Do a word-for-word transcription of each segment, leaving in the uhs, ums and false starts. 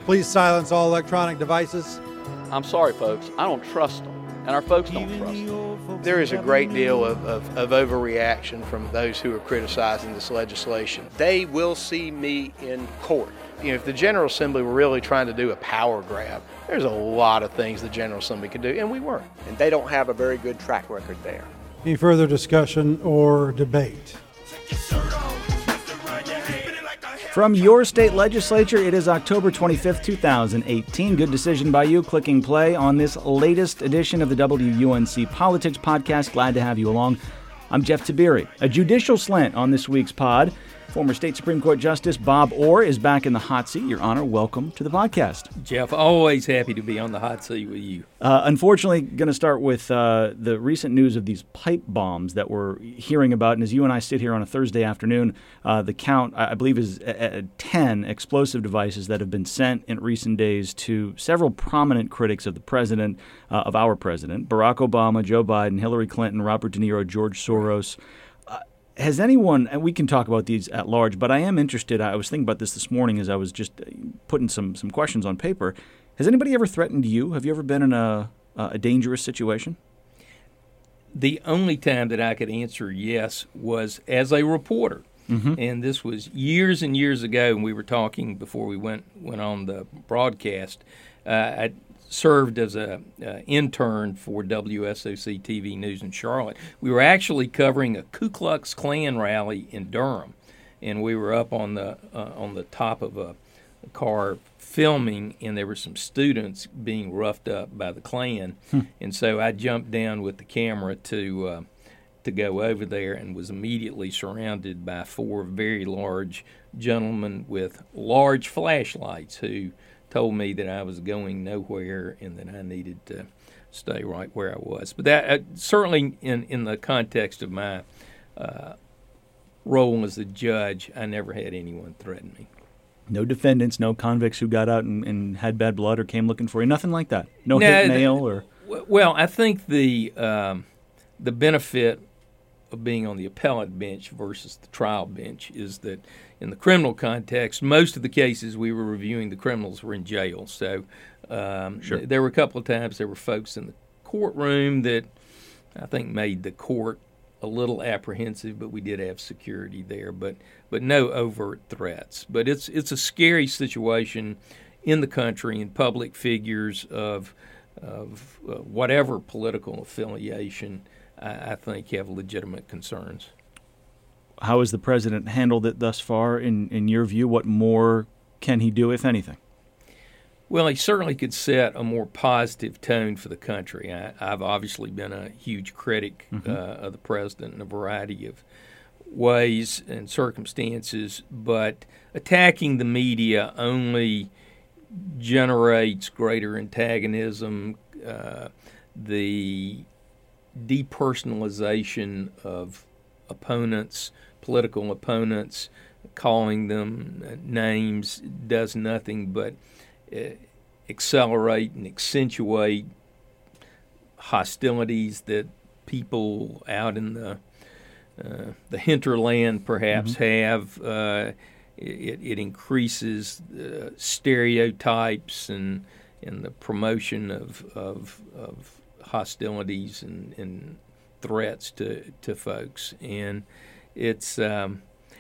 Please silence all electronic devices. I'm sorry, folks. I don't trust them, and our folks don't trust them. There is a great deal of, of, of overreaction from those who are criticizing this legislation. They will see me in court. You know, if the General Assembly were really trying to do a power grab, there's a lot of things the General Assembly could do, and we weren't. And they don't have a very good track record there. Any further discussion or debate? From your state legislature, it is October twenty-fifth, two thousand eighteen. Good decision by you clicking play on this latest edition of the W U N C Politics Podcast. Glad to have you along. I'm Jeff Tiberi. A judicial slant on this week's pod. Former State Supreme Court Justice Bob Orr is back in the hot seat. Your Honor, welcome to the podcast. Jeff, always happy to be on the hot seat with you. Uh, unfortunately, going to start with uh, the recent news of these pipe bombs that we're hearing about. And as you and I sit here on a Thursday afternoon, uh, the count, I believe, is at ten explosive devices that have been sent in recent days to several prominent critics of the president, uh, of our president, Barack Obama, Joe Biden, Hillary Clinton, Robert De Niro, George Soros. Has anyone, and we can talk about these at large, but I am interested, I was thinking about this this morning as I was just putting some, some questions on paper. Has anybody ever threatened you? Have you ever been in a, a dangerous situation? The only time that I could answer yes was as a reporter. Mm-hmm. And this was years and years ago, and we were talking before we went, went on the broadcast. Uh, I served as an uh, intern for W S O C T V News in Charlotte. We were actually covering a Ku Klux Klan rally in Durham, and we were up on the uh, on the top of a, a car filming, and there were some students being roughed up by the Klan. Hmm. And so I jumped down with the camera to uh, to go over there and was immediately surrounded by four very large gentlemen with large flashlights who told me that I was going nowhere and that I needed to stay right where I was. But that uh, certainly in, in the context of my uh, role as a judge, I never had anyone threaten me. No defendants, no convicts who got out and, and had bad blood or came looking for you, nothing like that? No, no hit mail? or Well, I think the um, the benefit of being on the appellate bench versus the trial bench is that in the criminal context, most of the cases we were reviewing, the criminals were in jail. So um, sure. th- there were a couple of times there were folks in the courtroom that I think made the court a little apprehensive, but we did have security there, but but no overt threats. But it's it's a scary situation in the country, and public figures of of uh, whatever political affiliation, I, I think, have legitimate concerns. How has the president handled it thus far, in, in your view? What more can he do, if anything? Well, he certainly could set a more positive tone for the country. I, I've obviously been a huge critic mm-hmm. uh, of the president in a variety of ways and circumstances, but attacking the media only generates greater antagonism. Uh, the depersonalization of opponents, political opponents, calling them names does nothing but uh, accelerate and accentuate hostilities that people out in the uh, the hinterland perhaps mm-hmm. have. Uh, it, it increases uh, stereotypes and and the promotion of of, of hostilities and, and threats to, to folks. And it's um,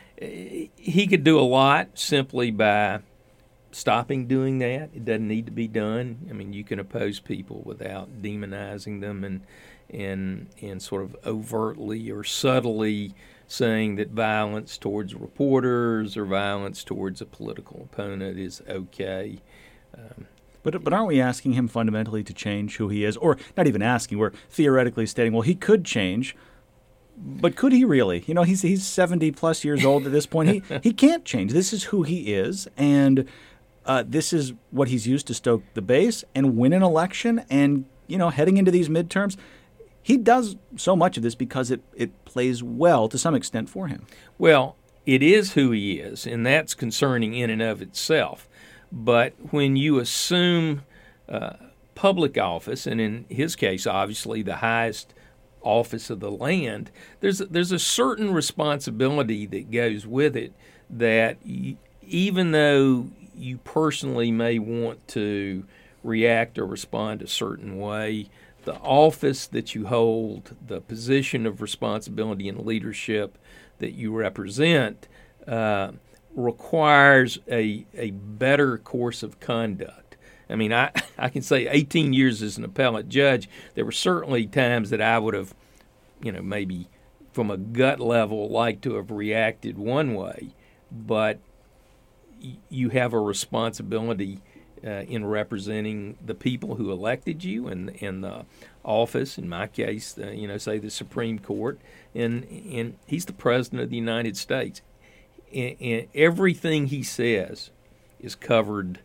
he could do a lot simply by stopping doing that. It doesn't need to be done. I mean, you can oppose people without demonizing them and and and sort of overtly or subtly saying that violence towards reporters or violence towards a political opponent is okay. Um, But but aren't we asking him fundamentally to change who he is? Or not even asking, we're theoretically stating, well, he could change, but could he really? You know, he's he's seventy plus years old at this point. He he can't change. This is who he is, and uh, this is what he's used to stoke the base and win an election. And, you know, heading into these midterms, he does so much of this because it, it plays well to some extent for him. Well, it is who he is, and that's concerning in and of itself. But when you assume uh, public office, and in his case, obviously the highest office of the land, there's there's a certain responsibility that goes with it that y- even though you personally may want to react or respond a certain way. The office that you hold, the position of responsibility and leadership that you represent, uh, requires a a better course of conduct. I mean, I, I can say eighteen years as an appellate judge, there were certainly times that I would have, you know, maybe from a gut level liked to have reacted one way, but y- you have a responsibility uh, in representing the people who elected you and in the office, in my case, uh, you know, say the Supreme Court, and, and he's the President of the United States. And, and everything he says is covered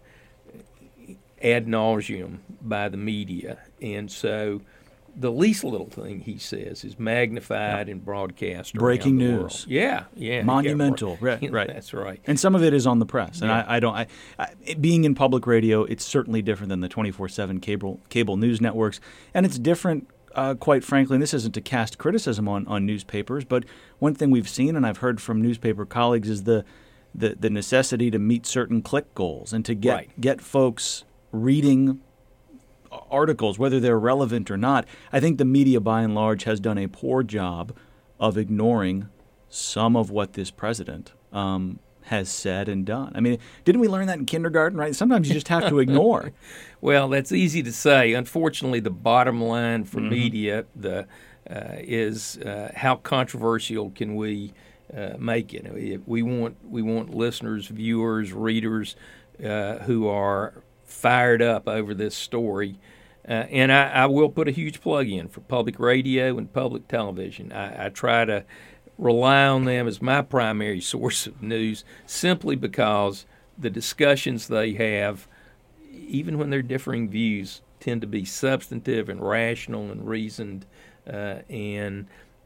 ad nauseum by the media, and so the least little thing he says is magnified yep. and broadcast around breaking the news. World. Yeah, yeah, monumental. Yeah, right, right. That's right. And some of it is on the press. And yeah. I, I don't. I, I, being in public radio, it's certainly different than the twenty-four seven cable cable news networks, and it's different. Uh, quite frankly, and this isn't to cast criticism on, on newspapers, but one thing we've seen, and I've heard from newspaper colleagues, is the the, the necessity to meet certain click goals and to get right. get folks reading articles, whether they're relevant or not. I think the media, by and large, has done a poor job of ignoring some of what this president um, has said and done. I mean, didn't we learn that in kindergarten, right? Sometimes you just have to ignore. Well, that's easy to say. Unfortunately, the bottom line for mm-hmm. media the uh, is uh, how controversial can we uh, make it? We want we want listeners, viewers, readers uh, who are fired up over this story. Uh, and I, I will put a huge plug in for public radio and public television. I, I try to rely on them as my primary source of news simply because the discussions they have, even when they're differing views, tend to be substantive and rational and reasoned uh, and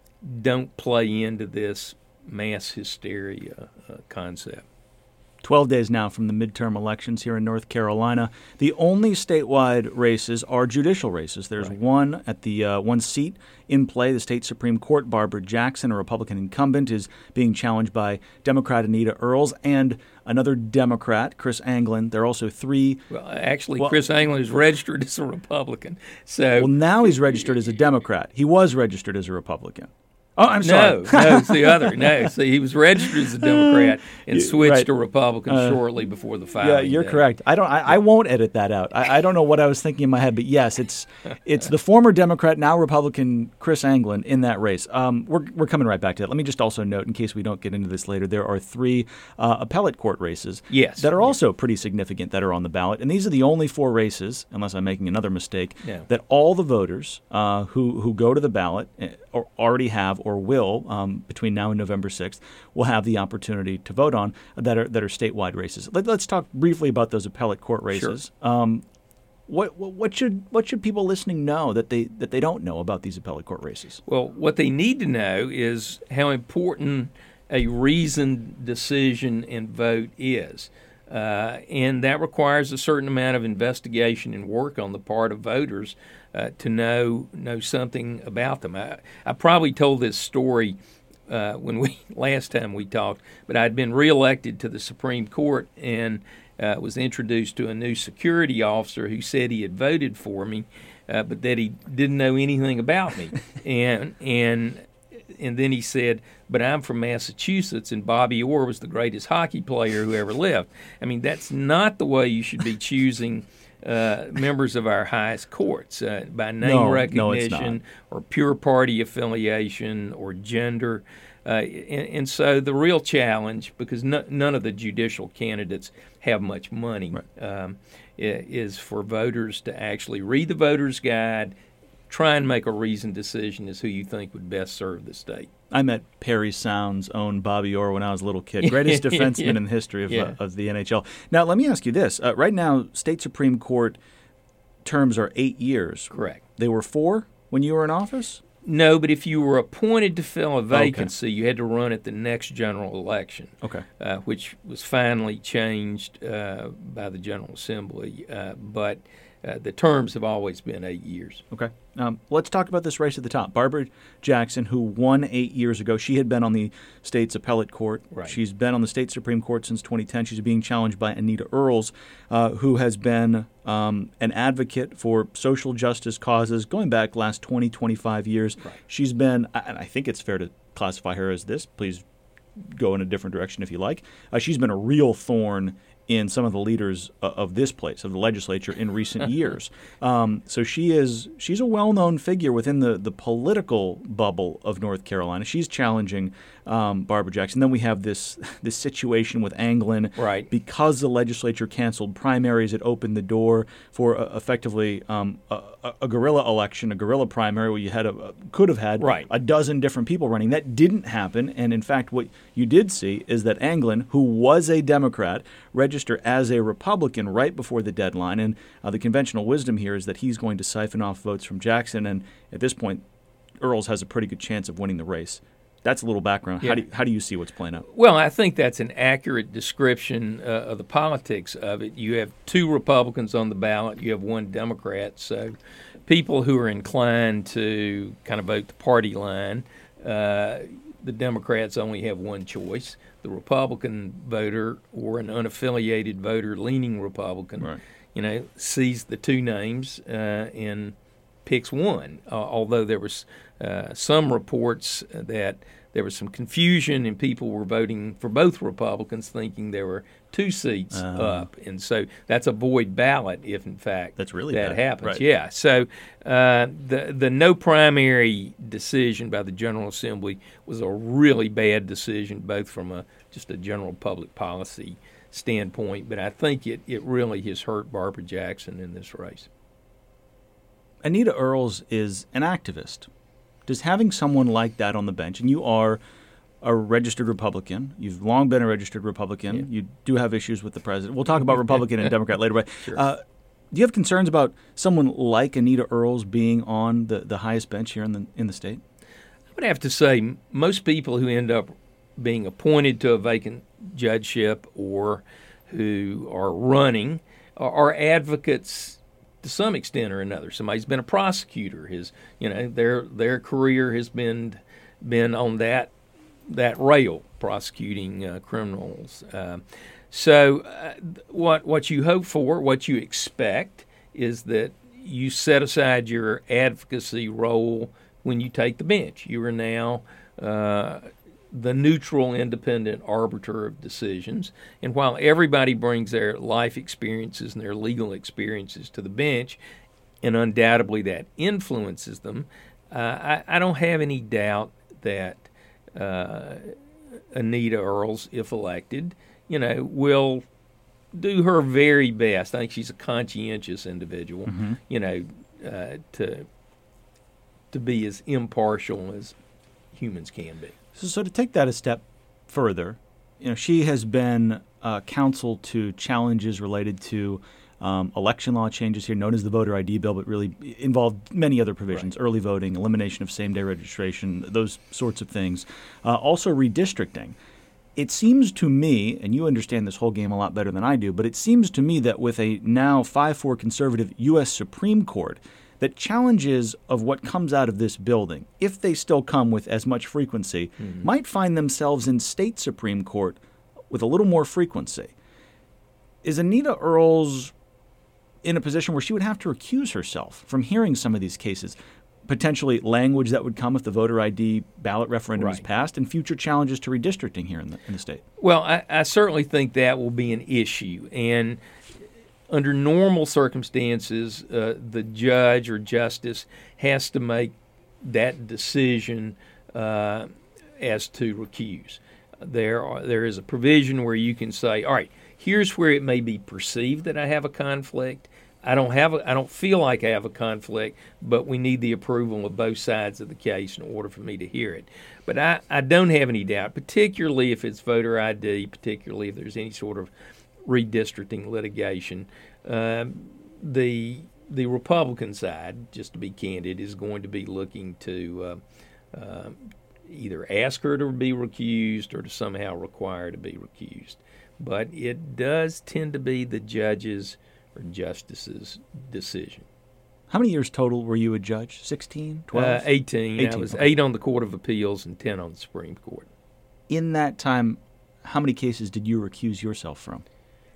don't play into this mass hysteria uh, concept. twelve days now from the midterm elections here in North Carolina. The only statewide races are judicial races. There's right. one at the uh, one seat in play, the state Supreme Court. Barbara Jackson, a Republican incumbent, is being challenged by Democrat Anita Earls and another Democrat, Chris Anglin. There are also three. Well, actually, well, Chris Anglin is registered as a Republican. So well, now he's registered as a Democrat. He was registered as a Republican. Oh, I'm sorry. No, no, it's the other. No, see, he was registered as a Democrat and switched right. to Republican uh, shortly before the filing. Yeah, you're day. correct. I don't. I, I won't edit that out. I, I don't know what I was thinking in my head, but yes, it's it's the former Democrat, now Republican Chris Anglin in that race. Um, we're we're coming right back to that. Let me just also note, in case we don't get into this later, there are three uh, appellate court races yes. that are also pretty significant that are on the ballot, and these are the only four races, unless I'm making another mistake, yeah. that all the voters uh, who who go to the ballot or already have or will. Um, Um, between now and November sixth, will have the opportunity to vote on that are that are statewide races. Let, let's talk briefly about those appellate court races. Sure. Um, what, what what should what should people listening know that they that they don't know about these appellate court races? Well, what they need to know is how important a reasoned decision and vote is. Uh, and that requires a certain amount of investigation and work on the part of voters uh, to know know something about them. I, I probably told this story uh, when we last time we talked, but I'd been reelected to the Supreme Court and uh, was introduced to a new security officer who said he had voted for me, uh, but that he didn't know anything about me, and and. And then he said, but I'm from Massachusetts, and Bobby Orr was the greatest hockey player who ever lived. I mean, that's not the way you should be choosing uh, members of our highest courts, uh, by name no, recognition no, or pure party affiliation or gender. Uh, and, and so the real challenge, because no, none of the judicial candidates have much money, right. um, is for voters to actually read the voter's guide, try and make a reasoned decision as who you think would best serve the state. I met Perry Sound's own Bobby Orr when I was a little kid. Greatest defenseman yeah. in the history of, yeah. uh, of the N H L. Now, let me ask you this. Uh, right now, state Supreme Court terms are eight years. Correct. They were four when you were in office? No, but if you were appointed to fill a vacancy, okay. you had to run at the next general election. Okay. Uh, which was finally changed uh, by the General Assembly, uh, but uh, the terms have always been eight years. Okay. Um, let's talk about this race at the top. Barbara Jackson, who won eight years ago, she had been on the state's appellate court. Right. She's been on the state Supreme Court since twenty ten. She's being challenged by Anita Earls, uh, who has been um, an advocate for social justice causes going back last twenty, twenty-five years. Right. She's been, and I think it's fair to classify her as this. Please go in a different direction if you like. Uh, she's been a real thorn in some of the leaders uh, of this place, of the legislature, in recent years. Um, so she is she's a well-known figure within the, the political bubble of North Carolina. She's challenging um, Barbara Jackson. Then we have this this situation with Anglin. Right. Because the legislature canceled primaries, it opened the door for uh, effectively um, a, a guerrilla election, a guerrilla primary where you had a, could have had right. a dozen different people running. That didn't happen. And in fact, what you did see is that Anglin, who was a Democrat, register as a Republican right before the deadline. And uh, the conventional wisdom here is that he's going to siphon off votes from Jackson. And at this point, Earls has a pretty good chance of winning the race. That's a little background. Yeah. How do you, how do you see what's playing out? Well, I think that's an accurate description uh, of the politics of it. You have two Republicans on the ballot. You have one Democrat. So people who are inclined to kind of vote the party line, uh, the Democrats only have one choice. The Republican voter or an unaffiliated voter leaning Republican, right. you know, sees the two names uh, and picks one. Uh, although there was uh, some reports that there was some confusion and people were voting for both Republicans, thinking there were two seats uh, up, and so that's a void ballot if, in fact, that's really that bad. happens. Right. Yeah. So uh, the the no primary decision by the General Assembly was a really bad decision, both from a just a general public policy standpoint, but I think it, it really has hurt Barbara Jackson in this race. Anita Earls is an activist. Does having someone like that on the bench, and you are a registered Republican, you've long been a registered Republican, Yeah. you do have issues with the president. We'll talk about Republican and Democrat later, but Sure. uh, do you have concerns about someone like Anita Earls being on the, the highest bench here in the in the state? I would have to say most people who end up being appointed to a vacant judgeship or who are running are, are advocates to some extent or another. Somebody's been a prosecutor. His, you know, their their career has been been on that that rail, prosecuting uh, criminals. Uh, so, uh, what what you hope for, what you expect, is that you set aside your advocacy role when you take the bench. You are now uh, the neutral, independent arbiter of decisions. And while everybody brings their life experiences and their legal experiences to the bench, and undoubtedly that influences them, uh, I, I don't have any doubt that uh, Anita Earls, if elected, you know, will do her very best. I think she's a conscientious individual, Mm-hmm. you know, uh, to to be as impartial as humans can be. So, so to take that a step further, you know, she has been uh, counsel to challenges related to um, election law changes here, known as the voter I D bill, but really involved many other provisions: Right. early voting, elimination of same-day registration, those sorts of things. Uh, also, redistricting. It seems to me, and you understand this whole game a lot better than I do, but it seems to me that with a now five four conservative U S Supreme Court, that challenges of what comes out of this building, if they still come with as much frequency, mm-hmm. might find themselves in state Supreme Court with a little more frequency. Is Anita Earls in a position where she would have to recuse herself from hearing some of these cases? Potentially language that would come if the voter I D ballot referendum is Right. passed, and future challenges to redistricting here in the, in the state. Well, I, I certainly think that will be an issue. And under normal circumstances, uh, the judge or justice has to make that decision uh, as to recuse. There, are, there is a provision where you can say, all right, here's where it may be perceived that I have a conflict. I don't have a, I don't feel like I have a conflict, but we need the approval of both sides of the case in order for me to hear it. But I, I don't have any doubt, particularly if it's voter I D, particularly if there's any sort of redistricting litigation, um, the the Republican side, just to be candid, is going to be looking to uh, uh, either ask her to be recused or to somehow require her to be recused. But it does tend to be the judge's or justice's decision. How many years total were you a judge? sixteen, twelve? Uh, eighteen. I eighteen, was okay. eight on the Court of Appeals and ten on the Supreme Court. In that time, how many cases did you recuse yourself from?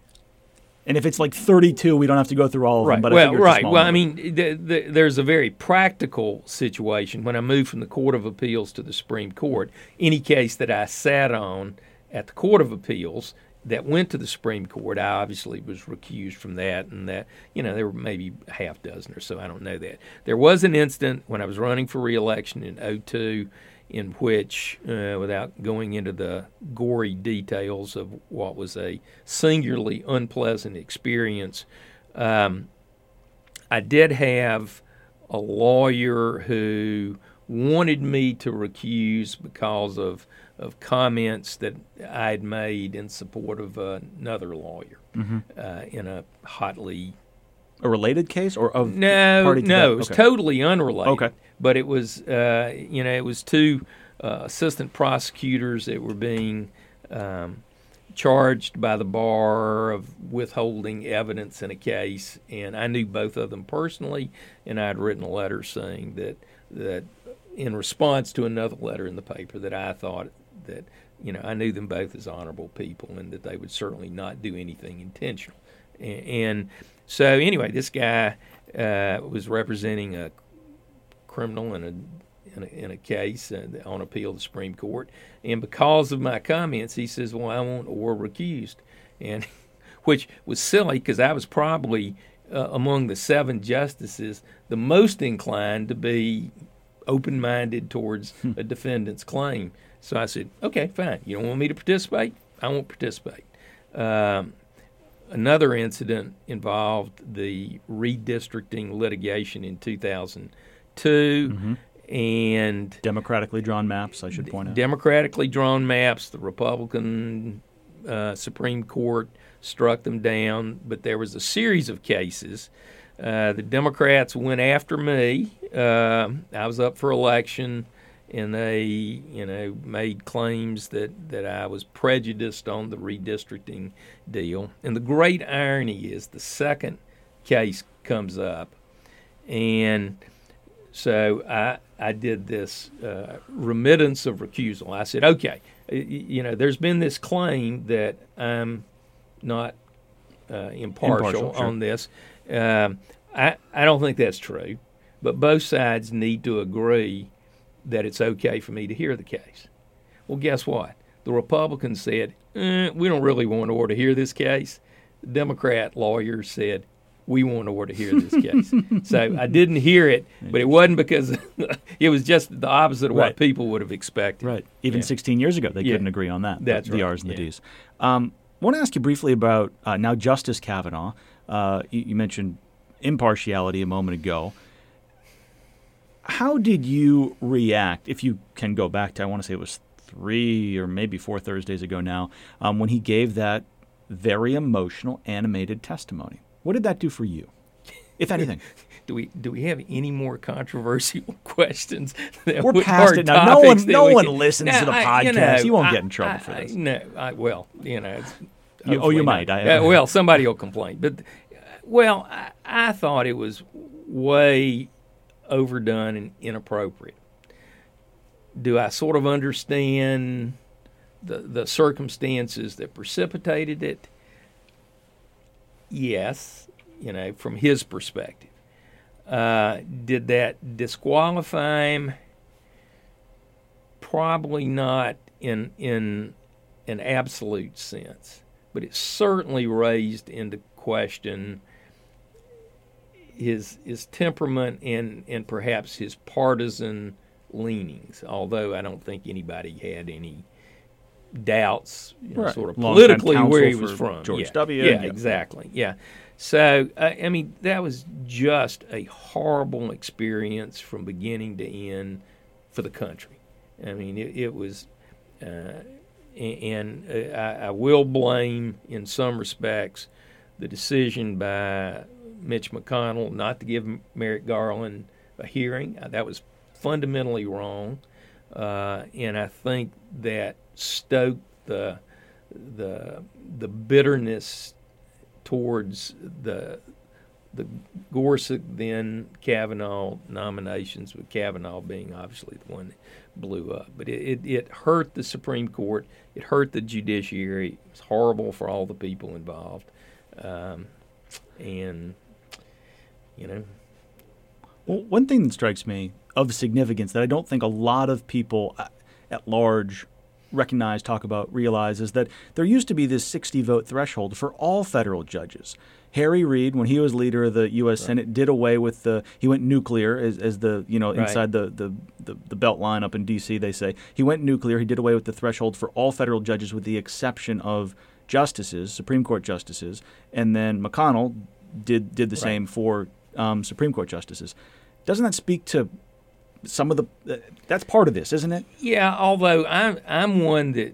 And if it's like thirty-two, we don't have to go through all of Right. them. But I well, figure it's a right. small Well, I number. mean, the, the, there's a very practical situation. When I moved from the Court of Appeals to the Supreme Court, any case that I sat on at the Court of Appeals that went to the Supreme Court, I obviously was recused from that. And that, you know, there were maybe a half dozen or so. I don't know that. There was an instant when I was running for re-election in oh two in which, uh, without going into the gory details of what was a singularly unpleasant experience, um, I did have a lawyer who wanted me to recuse because of, of comments that I had made in support of uh, another lawyer Mm-hmm. uh, in a hotly A related case or of no, party to no, that? it was Okay. totally unrelated. Okay. But it was, uh, you know, it was two uh, assistant prosecutors that were being um, charged by the bar of withholding evidence in a case, and I knew both of them personally, and I had written a letter saying that that in response to another letter in the paper that I thought that, you know, I knew them both as honorable people and that they would certainly not do anything intentional. And, and so anyway, this guy uh, was representing a criminal in a in a, in a case uh, on appeal to the Supreme Court, and because of my comments, he says, "Well, I want or recused," and which was silly because I was probably uh, among the seven justices the most inclined to be open-minded towards a defendant's claim. So I said, "Okay, fine. You don't want me to participate? I won't participate." Um, Another incident involved the redistricting litigation in two thousand two, Mm-hmm. and Democratically drawn maps, I should point out. democratically drawn maps. The Republican uh, Supreme Court struck them down, but there was a series of cases. Uh, the Democrats went after me. Uh, I was up for election, and they, you know, made claims that, that I was prejudiced on the redistricting deal. And the great irony is the second case comes up, and so I I did this uh, remittance of recusal. I said, okay, you know, there's been this claim that I'm not uh, impartial, Impartial, sure. on this. Um, I I don't think that's true, but both sides need to agree that it's okay for me to hear the case. Well, guess what? The Republicans said, eh, we don't really want Orr to hear this case. The Democrat lawyers said, we want Orr to hear this case. So I didn't hear it, but it wasn't because it was just the opposite of Right. what people would have expected. Right. Even Yeah. sixteen years ago, they Yeah. couldn't agree on that. That's the right. R's and the Yeah. D's. Um, I want to ask you briefly about uh, now Justice Kavanaugh. Uh, you, you mentioned impartiality a moment ago. How did you react, if you can go back to, I want to say it was three or maybe four Thursdays ago now, um, when he gave that very emotional, animated testimony? What did that do for you, if anything? Do we do we have any more controversial questions? That We're would- past or it now. No topics one- that no we one can- listens No, to the I- you podcast. know, You won't I- get in trouble I- for this. I- no, I, well, you know, it's, You- oh, you hopefully might. not. I- Uh, well, somebody will complain, but uh, well, I, I thought it was way overdone and inappropriate. Do I sort of understand the the circumstances that precipitated it? Yes, you know, from his perspective. Uh, did that disqualify him? Probably not in in an absolute sense, but it certainly raised into question his his temperament and and perhaps his partisan leanings. Although I don't think anybody had any doubts, you know, Right. sort of Longtime politically counsel where he was for from. George yeah. W. Yeah, Yeah. exactly. Yeah. So uh, I mean, that was just a horrible experience from beginning to end for the country. I mean, it, it was, uh, and uh, I, I will blame, in some respects, the decision by Mitch McConnell not to give Merrick Garland a hearing. Uh, that was fundamentally wrong, uh, and I think that stoked the the the bitterness towards the the Gorsuch then Kavanaugh nominations, with Kavanaugh being obviously the one that blew up. But it, it, it hurt the Supreme Court. It hurt the judiciary. It was horrible for all the people involved. Um, and, you know. Well, one thing that strikes me of significance that I don't think a lot of people at large recognize, talk about, realize is that there used to be this sixty-vote threshold for all federal judges. Harry Reid, when he was leader of the U S. Right. Senate, did away with the – he went nuclear as, as the, you know, right. inside the, the, the, the belt line up in D C, they say. He went nuclear. He did away with the threshold for all federal judges with the exception of justices, Supreme Court justices. And then McConnell did, did the right. same for um, Supreme Court justices. Doesn't that speak to some of the uh, – that's part of this, isn't it? Yeah, although I'm, I'm one that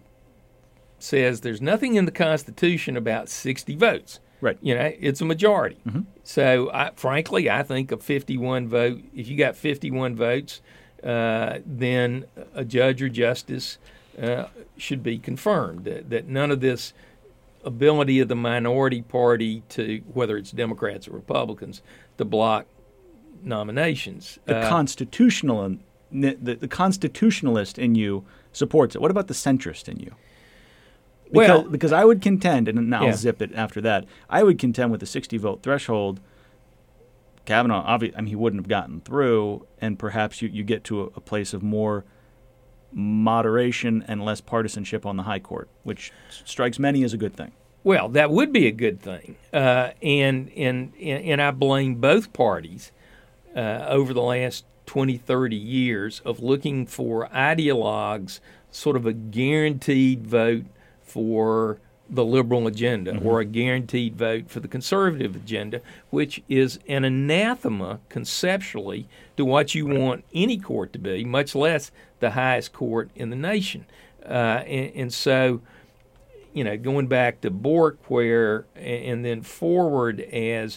says there's nothing in the Constitution about sixty votes. Right. You know, it's a majority. Mm-hmm. So, I, frankly, I think a fifty-one vote, if you got fifty-one votes, uh, then a judge or justice uh, should be confirmed. That, that none of this ability of the minority party to, whether it's Democrats or Republicans, to block nominations. The uh, constitutional, the, the constitutionalist in you supports it. What about the centrist in you? Because, well, because I would contend, and I'll yeah. zip it after that, I would contend with the sixty-vote threshold, Kavanaugh, obviously, I mean, he wouldn't have gotten through, and perhaps you, you get to a, a place of more moderation and less partisanship on the high court, which strikes many as a good thing. Well, that would be a good thing, uh, and, and, and I blame both parties uh, over the last twenty, thirty years of looking for ideologues, sort of a guaranteed vote for the liberal agenda mm-hmm. or a guaranteed vote for the conservative agenda, which is an anathema conceptually to what you right. want any court to be, much less the highest court in the nation. Uh, and, and so, you know, going back to Bork, where and then forward as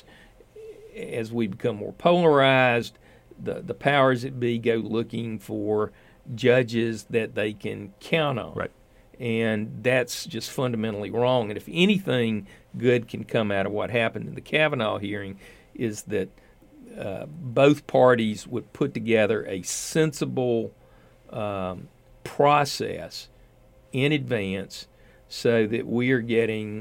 as we become more polarized, the, the powers that be go looking for judges that they can count on. Right. And that's just fundamentally wrong. And if anything good can come out of what happened in the Kavanaugh hearing is that uh, both parties would put together a sensible um, process in advance so that we are getting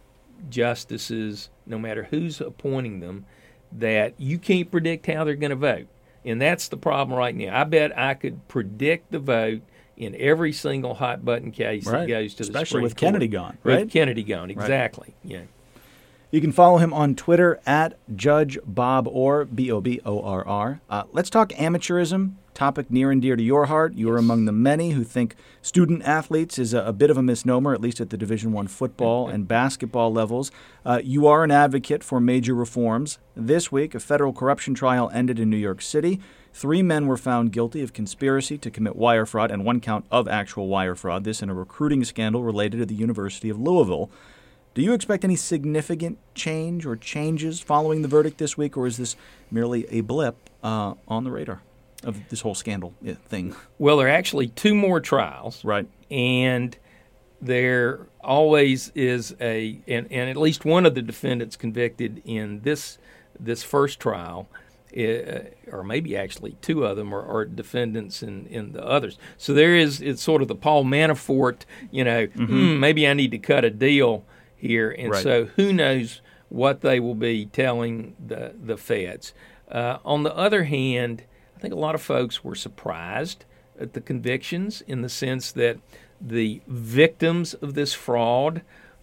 justices, no matter who's appointing them, that you can't predict how they're going to vote. And that's the problem right now. I bet I could predict the vote in every single hot button case right. that goes to the Especially Supreme with Court. Kennedy gone, right? With Kennedy gone, exactly. Right. Yeah. You can follow him on Twitter at Judge Bob Orr, B O B O R R. Uh, let's talk amateurism, topic near and dear to your heart. You are among the many who think student athletes is a, a bit of a misnomer, at least at the Division I football and basketball levels. Uh, you are an advocate for major reforms. This week, a federal corruption trial ended in New York City. Three men were found guilty of conspiracy to commit wire fraud and one count of actual wire fraud, this in a recruiting scandal related to the University of Louisville. Do you expect any significant change or changes following the verdict this week, or is this merely a blip uh, on the radar of this whole scandal thing? Well, there are actually two more trials. Right. And there always is a, and, and at least one of the defendants convicted in this this first trial, uh, or maybe actually two of them are, are defendants in, in the others. So there is, it's sort of the Paul Manafort, you know, mm-hmm. hmm, maybe I need to cut a deal here. And right. so who knows what they will be telling the, the feds. Uh, on the other hand, I think a lot of folks were surprised at the convictions in the sense that the victims of this fraud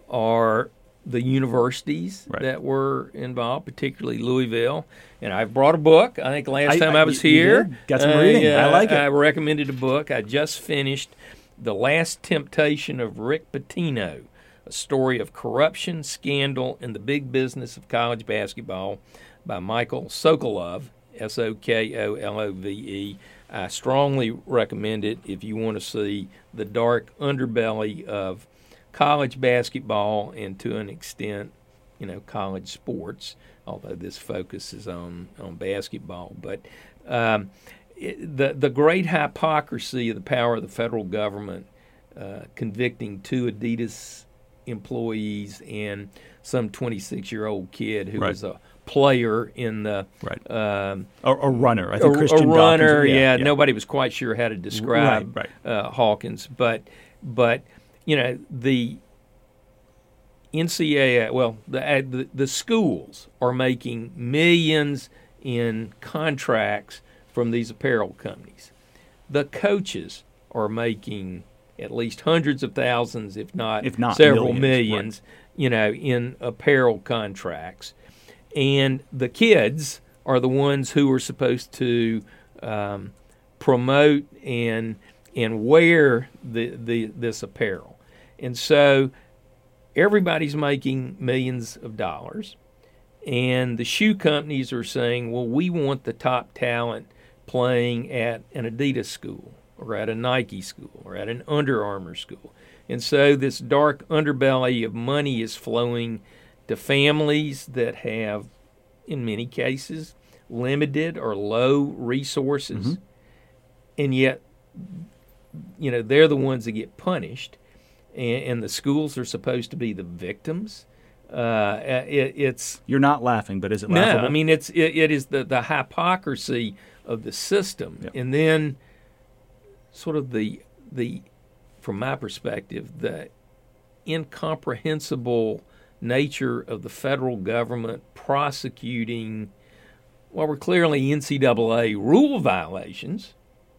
are the universities right. that were involved, particularly Louisville. And I've brought a book. I think last I, time I, I was you, here. You got some reading. Uh, I like it. I recommended a book. I just finished The Last Temptation of Rick Pitino, a story of corruption, scandal, and the big business of college basketball by Michael Sokolove, S O K O L O V E. I strongly recommend it if you want to see the dark underbelly of college basketball and, to an extent, you know, college sports, although this focuses on, on basketball. But um, it, the, the great hypocrisy of the power of the federal government uh, convicting two Adidas employees and some twenty-six-year-old kid who right. was a player in the right. um, a, a runner. I think a, Christian a runner. Dawkins, Yeah, yeah, yeah, nobody was quite sure how to describe right, right. Uh, Hawkins, but but you know the N C double A. Well, the, uh, the the schools are making millions in contracts from these apparel companies. The coaches are making at least hundreds of thousands, if not, if not several millions, millions, right. you know, in apparel contracts. And the kids are the ones who are supposed to um, promote and and wear the, the this apparel. And so everybody's making millions of dollars. And the shoe companies are saying, well, we want the top talent playing at an Adidas school or at a Nike school or at an Under Armour school. And so this dark underbelly of money is flowing to families that have, in many cases, limited or low resources. Mm-hmm. And yet, you know, they're the ones that get punished. And, and the schools are supposed to be the victims. Uh, it, it's You're not laughing, but is it laughable? No, I mean, it's, it, it is the, the hypocrisy of the system. Yep. And then sort of the the from my perspective, the incomprehensible nature of the federal government prosecuting what were clearly N C double A rule violations,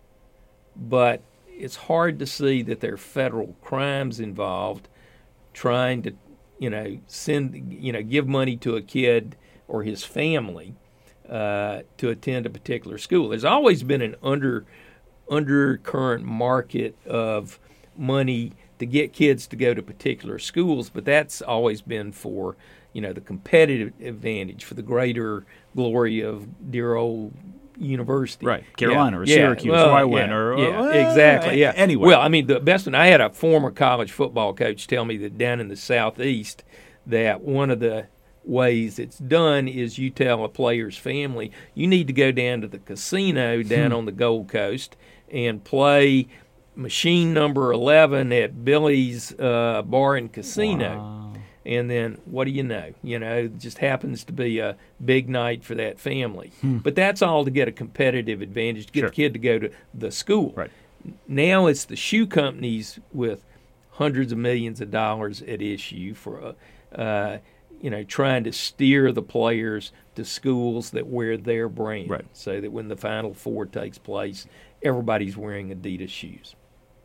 but it's hard to see that there are federal crimes involved trying to, you know, send, you know, give money to a kid or his family uh, to attend a particular school. There's always been an under undercurrent market of money to get kids to go to particular schools, but that's always been for, you know, the competitive advantage, for the greater glory of dear old university. Right, Carolina yeah. or yeah. Syracuse, well, where I went, yeah. or yeah, uh, exactly. Yeah. Anyway, well, I mean, the best one. I had a former college football coach tell me that down in the Southeast, that one of the ways it's done is you tell a player's family, you need to go down to the casino down on the Gold Coast and play machine number eleven at Billy's uh, Bar and Casino. Wow. And then what do you know? You know, it just happens to be a big night for that family. Hmm. But that's all to get a competitive advantage, to get Sure. the kid to go to the school. Right. Now it's the shoe companies with hundreds of millions of dollars at issue for, uh, uh, you know, trying to steer the players to schools that wear their brand, right. so that when the Final Four takes place, everybody's wearing Adidas shoes.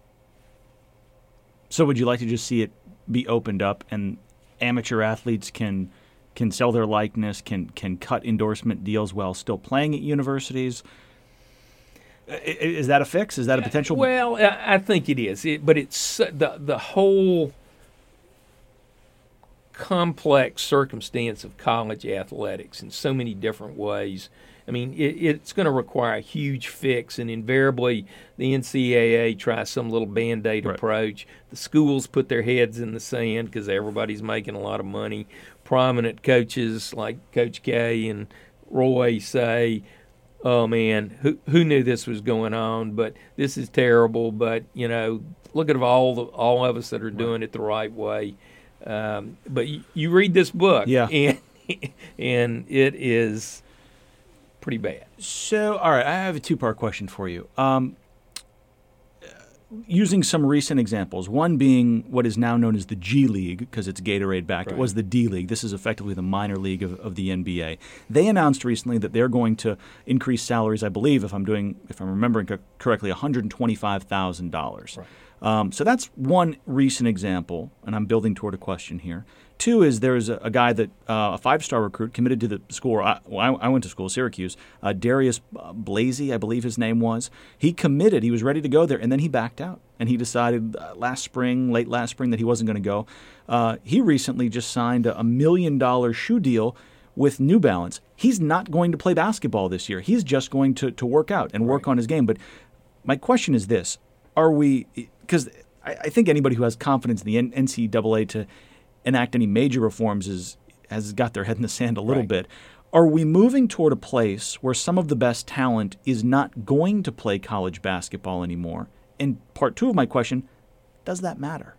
So would you like to just see it be opened up and amateur athletes can can sell their likeness, can can cut endorsement deals while still playing at universities? Is that a fix? Is that a potential? Well, I think it is, it, but it's the the whole complex circumstance of college athletics in so many different ways. I mean, it, it's going to require a huge fix, and invariably the N C double A tries some little Band-Aid right. approach. The schools put their heads in the sand because everybody's making a lot of money. Prominent coaches like Coach K and Roy say, oh, man, who who knew this was going on? But this is terrible. But, you know, look at all the, all of us that are doing it the right way. Um, but you, you read this book, yeah. and and it is pretty bad. So, all right, I have a two-part question for you. Um, using some recent examples, one being what is now known as the G League, because it's Gatorade backed. Right. It was the D League. This is effectively the minor league of, of the N B A. They announced recently that they're going to increase salaries, I believe, if I'm doing, if I'm remembering co- correctly, one hundred twenty-five thousand dollars. Right. Um, so that's one recent example, and I'm building toward a question here. Two is there's a, a guy that, uh, a five-star recruit committed to the school. I, well, I, I went to school, Syracuse. Uh, Darius Blasey, I believe his name was. He committed. He was ready to go there, and then he backed out. And he decided uh, last spring, late last spring, that he wasn't going to go. Uh, he recently just signed a, a million-dollar shoe deal with New Balance. He's not going to play basketball this year. He's just going to, to work out and work right. on his game. But my question is this. Are we – because I, I think anybody who has confidence in the N C double A to enact any major reforms is has got their head in the sand a little Right. bit. Are we moving toward a place where some of the best talent is not going to play college basketball anymore? And part two of my question, does that matter?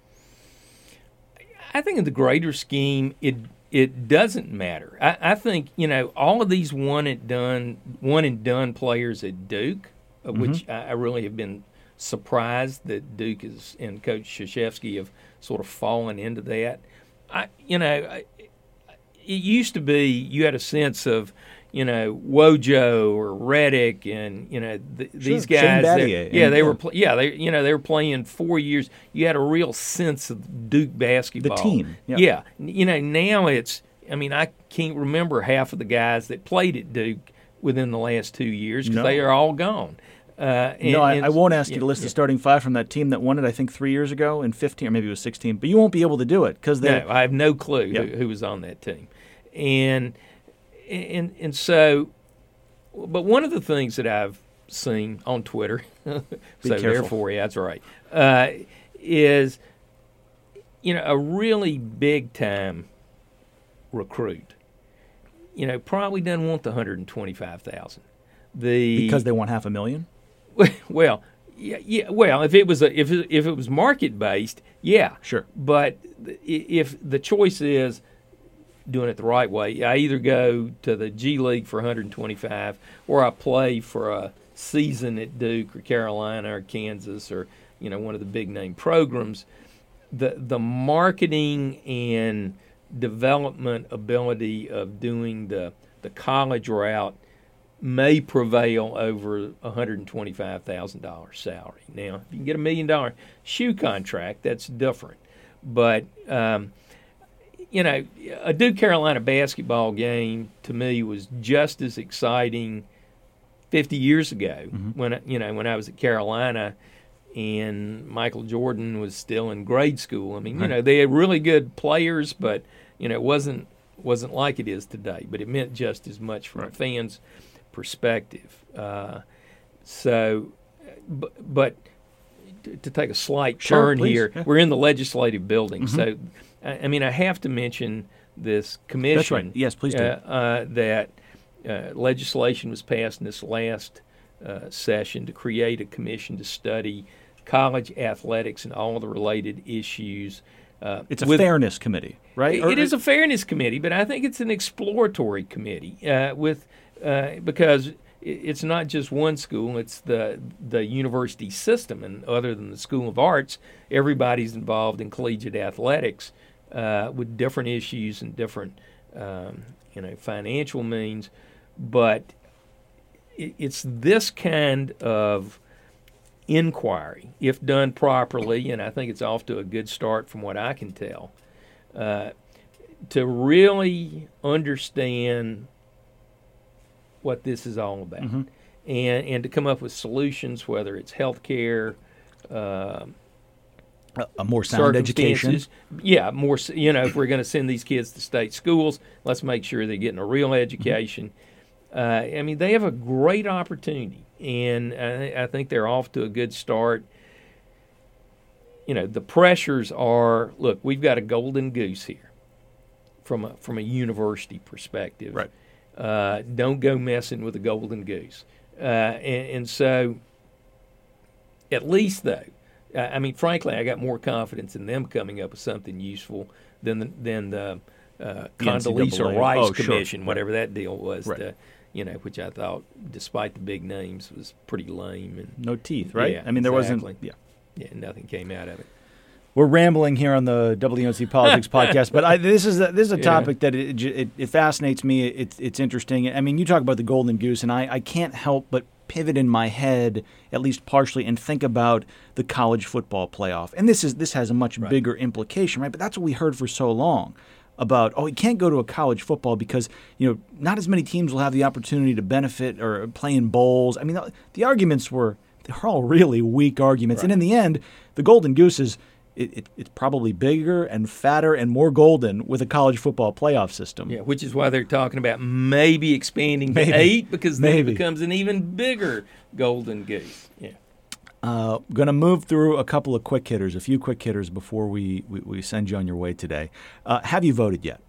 I think in the greater scheme, it it doesn't matter. I, I think you know all of these one and done one and done players at Duke, uh, Mm-hmm. which I, I really have been surprised that Duke is and Coach Krzyzewski have sort of fallen into that. I you know I, it used to be you had a sense of you know Wojo or Reddick and you know th- these Shane guys. that- Battier, yeah, and- they yeah. were pl- yeah they you know they were playing four years. You had a real sense of Duke basketball. team, yeah. Yeah, you know now it's. I mean I can't remember half of the guys that played at Duke within the last two years because No. they are all gone. Uh, and, no, I, and- I won't ask you yeah, to list yeah. the starting five from that team that won it, I think, three years ago in fifteen, or maybe it was sixteen. But you won't be able to do it because they. No, I have no clue Yeah. who, who was on that team, and and and so, but one of the things that I've seen on Twitter, so careful. therefore, yeah, that's right, uh, is you know a really big time recruit, you know, probably doesn't want the hundred and twenty five thousand. The Because they want half a million? well, yeah, yeah. Well, if it was a, if it, if it was market based, yeah, Sure. But i- if the choice is doing it the right way, I either go to the G League for one hundred twenty-five, or I play for a season at Duke or Carolina or Kansas or you know one of the big name programs. The the marketing and development ability of doing the the college route may prevail over a one hundred twenty-five thousand dollars salary. Now, if you can get a million dollar shoe contract, that's different. But, um, you know, a Duke Carolina basketball game to me was just as exciting fifty years ago when, you know, when I was at Carolina and Michael Jordan was still in grade school. I mean, you know, they had really good players, but, you know, it wasn't, wasn't like it is today. But it meant just as much from a fan's perspective. Uh, so, but, but to, to take a slight Sure, turn please, here, yeah. we're in the legislative building. So, I, I mean, I have to mention this commission. That's right. Yes, please do. Uh, uh, that uh, legislation was passed in this last uh, session to create a commission to study college athletics and all the related issues. Uh, It's a with- fairness committee, right? it- Or- it is a fairness committee, but I think it's an exploratory committee uh, with uh, because i- it's not just one school; it's the the university system. And other than the School of Arts, everybody's involved in collegiate athletics uh, with different issues and different um, you know financial means. But it, it's this kind of inquiry, if done properly, and I think it's off to a good start from what I can tell, uh, to really understand what this is all about, Mm-hmm. and and to come up with solutions, whether it's healthcare, uh, a, a more sound education. circumstances. Yeah, more. s- You know, if we're going to send these kids to state schools, let's make sure they're getting a real education. Uh, I mean, they have a great opportunity, and I, I think they're off to a good start. You know, the pressures are: look, we've got a golden goose here, from a from a university perspective. Right. Uh, don't go messing with the golden goose. Uh, and, and so, at least though, I I mean, frankly, I got more confidence in them coming up with something useful than the, than the uh, The N C double A. Condoleezza Rice Oh, sure. Commission, whatever that deal was. Right. To, you know, which I thought, despite the big names, was pretty lame. And No teeth, right? Yeah, I mean, there exactly. wasn't. Yeah. yeah, nothing came out of it. We're rambling here on the W N C Politics podcast, but I, this is a, this is a Yeah. topic that it, it, it fascinates me. It's it's interesting. I mean, you talk about the golden goose, and I, I can't help but pivot in my head, at least partially, and think about the college football playoff. And this is this has a much Right. bigger implication, right? But that's what we heard for so long about, oh, you can't go to a college football because, you know, not as many teams will have the opportunity to benefit or play in bowls. I mean, the, the arguments were, they're all really weak arguments. And in the end, the golden goose is, it, it, it's probably bigger and fatter and more golden with a college football playoff system. Yeah, which is why they're talking about maybe expanding to Maybe. eight, because then Maybe. it becomes an even bigger golden goose. Yeah. Uh, going to move through a couple of quick hitters, a few quick hitters before we, we, we send you on your way today. Uh, have you voted yet?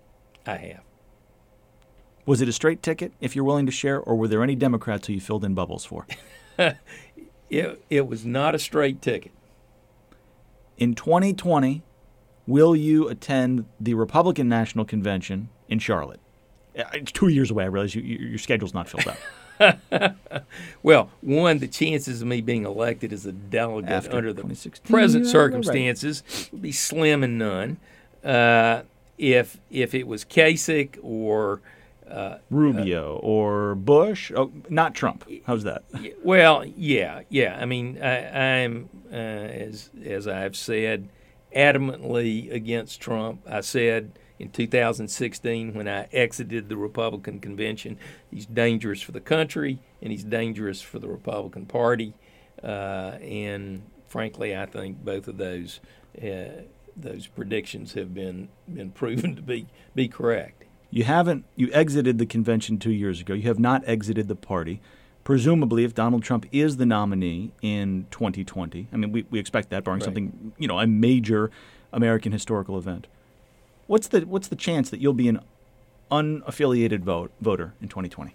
I have. Was it a straight ticket, if you're willing to share, or were there any Democrats who you filled in bubbles for? it, it was not a straight ticket. In twenty twenty, will you attend the Republican National Convention in Charlotte? It's two years away. I realize you, you, your schedule's not filled up. Well, one, the chances of me being elected as a delegate After under the twenty sixteen, present right. circumstances would be slim and none. Uh, if if it was Kasich or uh, Rubio uh, or Bush? Oh, not Trump. How's that? Well, yeah, yeah. I mean, I, I'm uh, as as I've said, adamantly against Trump. I said in two thousand sixteen when I exited the Republican convention, he's dangerous for the country and he's dangerous for the Republican Party. Uh, and frankly, I think both of those uh, those predictions have been been proven to be be correct. You haven't. You exited the convention two years ago. You have not exited the party. Presumably, if Donald Trump is the nominee in twenty twenty, I mean, we, we expect that, barring Right. something, you know, a major American historical event. What's the what's the chance that you'll be an unaffiliated vote, voter in twenty twenty?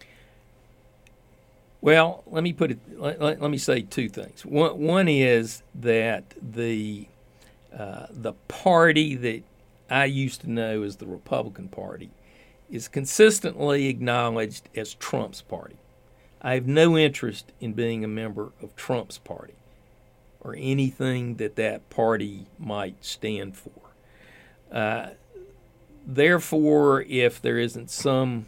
Well, let me put it. Let, let, let me say two things. One, one is that the uh, the party that I used to know as the Republican Party is consistently acknowledged as Trump's party. I have no interest in being a member of Trump's party or anything that that party might stand for. Uh, therefore, if there isn't some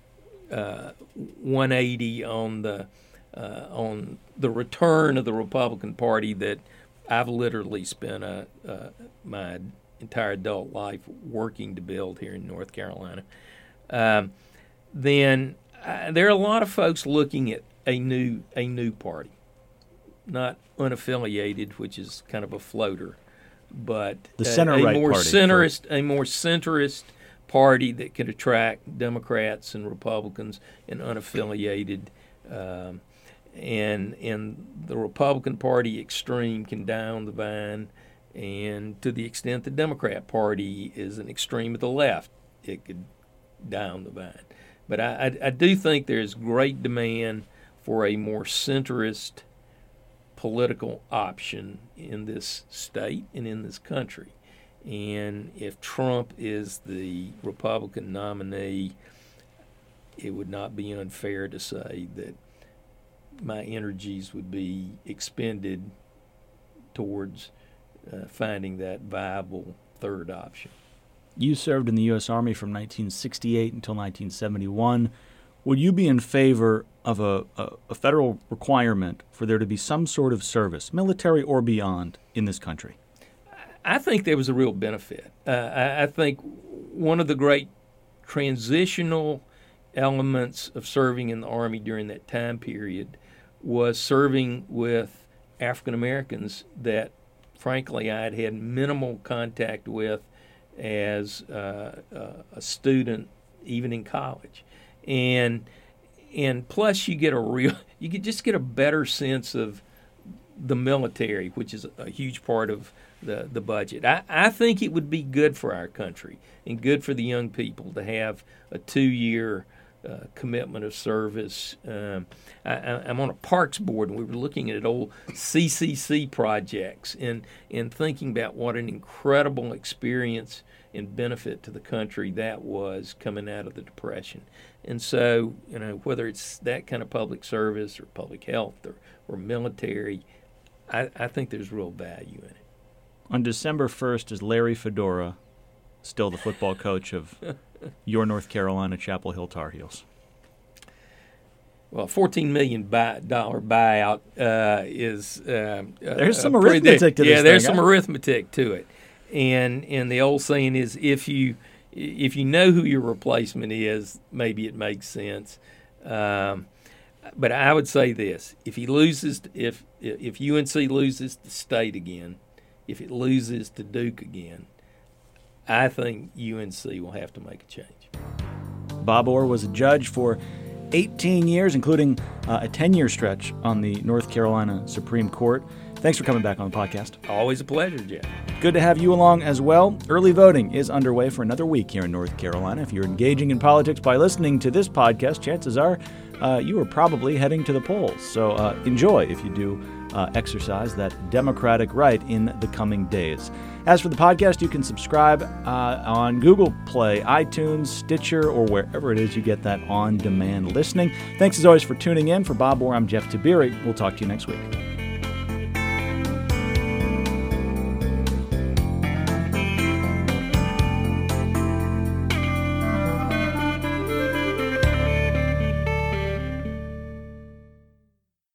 uh, one eighty on the uh, on the return of the Republican Party that I've literally spent a, uh, my entire adult life working to build here in North Carolina, um, then uh, there are a lot of folks looking at a new a new party, not unaffiliated, which is kind of a floater, but The a, center-right a more party, centrist, a more centrist party that could attract Democrats and Republicans and unaffiliated. Um, and and the Republican Party extreme can die on the vine, and to the extent the Democrat Party is an extreme of the left, it could die on the vine. But I, I, I do think there's great demand for a more centrist political option in this state and in this country. And if Trump is the Republican nominee, it would not be unfair to say that my energies would be expended towards uh, finding that viable third option. You served in the U S Army from nineteen sixty-eight until nineteen seventy-one. Would you be in favor of a, a, a federal requirement for there to be some sort of service, military or beyond, in this country? I think there was a real benefit. Uh, I, I think one of the great transitional elements of serving in the Army during that time period was serving with African Americans that, frankly, I had had minimal contact with as uh, uh, a student, even in college. And and plus, you get a real, you could just get a better sense of the military, which is a huge part of the, the budget. I, I think it would be good for our country and good for the young people to have a two-year uh, commitment of service. Um, I, I'm on a parks board, and we were looking at old C C C projects and, and thinking about what an incredible experience and benefit to the country that was coming out of the Depression. And so, you know, whether it's that kind of public service or public health or, or military, I, I think there's real value in it. On December first, is Larry Fedora still the football coach of your North Carolina Chapel Hill Tar Heels? Well, fourteen million dollars buyout uh, is uh, there's uh, some pretty, arithmetic to this Yeah, there's thing, some huh? arithmetic to it, and and the old saying is if you if you know who your replacement is, maybe it makes sense. Um, but I would say this: if he loses, if if U N C loses to State again, if it loses to Duke again, I think U N C will have to make a change. Bob Orr was a judge for eighteen years, including uh, a ten-year stretch on the North Carolina Supreme Court. Thanks for coming back on the podcast. Always a pleasure, Jeff. Good to have you along as well. Early voting is underway for another week here in North Carolina. If you're engaging in politics by listening to this podcast, chances are uh, you are probably heading to the polls. So uh, enjoy if you do uh, exercise that democratic right in the coming days. As for the podcast, you can subscribe uh, on Google Play, iTunes, Stitcher, or wherever it is you get that on-demand listening. Thanks as always for tuning in. For Bob Orr, I'm Jeff Tiberi. We'll talk to you next week.